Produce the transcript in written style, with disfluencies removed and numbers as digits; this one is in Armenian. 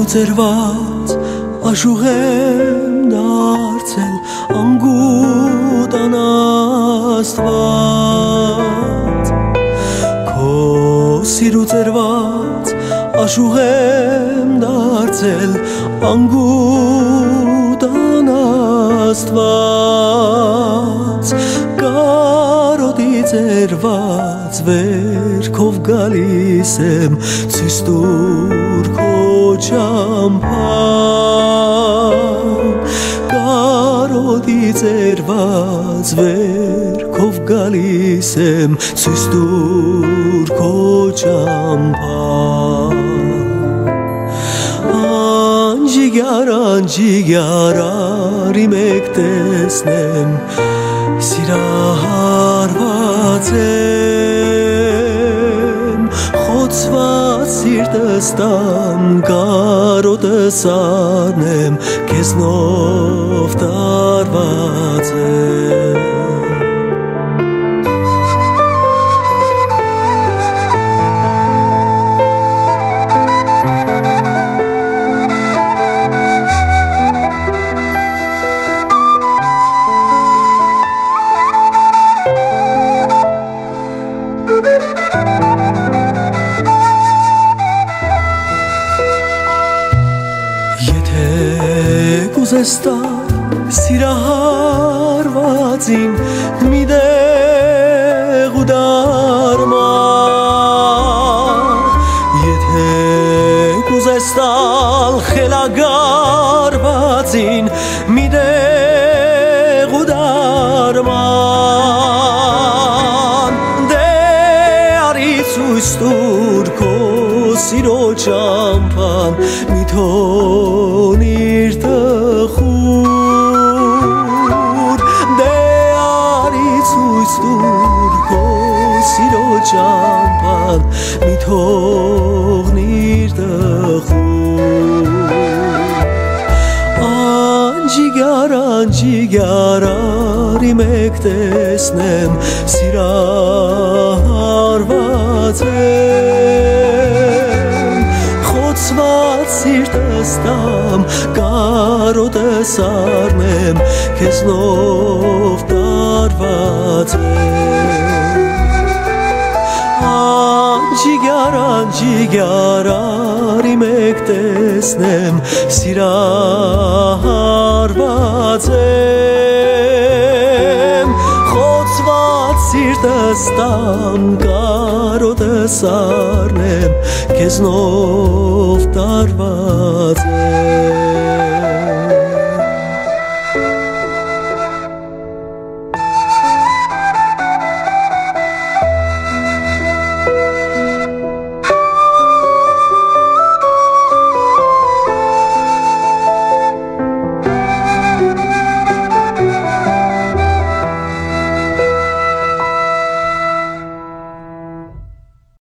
ծերված աշուղ եմ դարձել անգուտ անաստված Քո սիրու ծերված աշուղ եմ դարձել անգուտ անաստված Կարոտի ծերված վերքով գալիս եմ ցույց տուր քո ճամփան Կարոտի ծերված վերքով գալիս եմ ցույց տուր քո ճամփան Անջիգար արի մեկ տեսնեմ Սիրահարված եմ Խոցված սիրտս տամ կարոտս առնեմ Քեզնով տարված եմ Կուզես տալ սիրահարվածին մի դեղ ու դարման Եթե կուզես տալ խելագարվածին մի դեղ ու դարման Դե արի ցույց տուր քո սիրո ճամփան մի թողնիր տխուր Դե արի ցույց տուր քո սիրո ճամփան մի թողնիր տխուր Անջիգար արի մեկ տեսնեմ սիրահարված եմ Խոցված սիրտս տամ կարոտս առնեմ Քեզնով տարված եմ Անջիգար արի մեկ տեսնեմ սիրահարված եմ Խոցված սիրտս տամ կարոտս առնեմ Քեզնով տարված